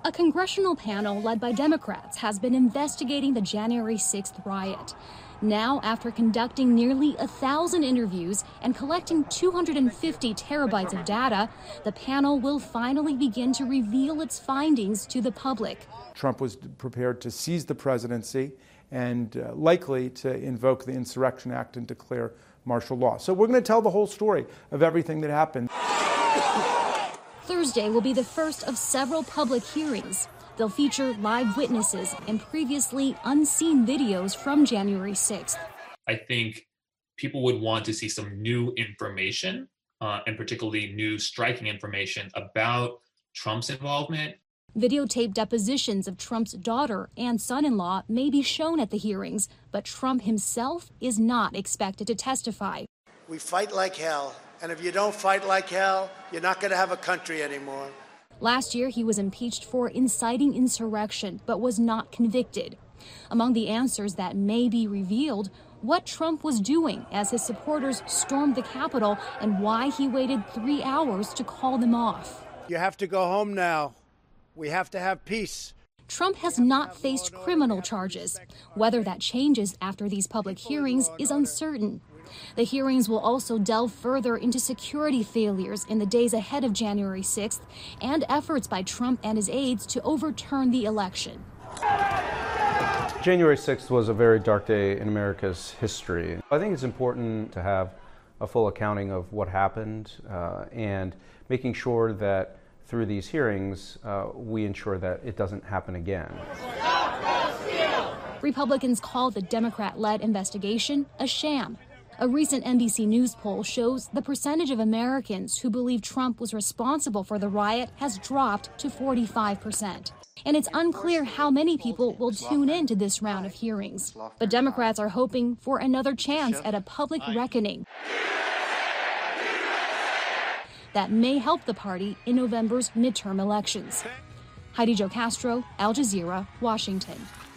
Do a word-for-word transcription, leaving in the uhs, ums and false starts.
A congressional panel led by Democrats has been investigating the January sixth riot. Now, after conducting nearly a thousand interviews and collecting two hundred fifty terabytes of data, the panel will finally begin to reveal its findings to the public. Trump was prepared to seize the presidency and uh, likely to invoke the Insurrection Act and declare martial law. So we're going to tell the whole story of everything that happened. Thursday will be the first of several public hearings. They'll feature live witnesses and previously unseen videos from January sixth. I think people would want to see some new information, uh, and particularly new striking information about Trump's involvement. Videotaped depositions of Trump's daughter and son-in-law may be shown at the hearings, but Trump himself is not expected to testify. We fight like hell, and if you don't fight like hell, you're not going to have a country anymore. Last year, he was impeached for inciting insurrection, but was not convicted. Among the answers that may be revealed, what Trump was doing as his supporters stormed the Capitol and why he waited three hours to call them off. You have to go home now. We have to have peace. Trump has not faced criminal charges. Whether that changes after these public hearings is uncertain. The hearings will also delve further into security failures in the days ahead of January sixth and efforts by Trump and his aides to overturn the election. January sixth was a very dark day in America's history. I think it's important to have a full accounting of what happened uh, and making sure that through these hearings, uh, we ensure that it doesn't happen again. Republicans call the Democrat-led investigation a sham. A recent N B C News poll shows the percentage of Americans who believe Trump was responsible for the riot has dropped to forty-five percent. And it's unclear how many people will tune in to this round of hearings. But Democrats are hoping for another chance at a public reckoning that may help the party in November's midterm elections. Heidi Jo Castro, Al Jazeera, Washington.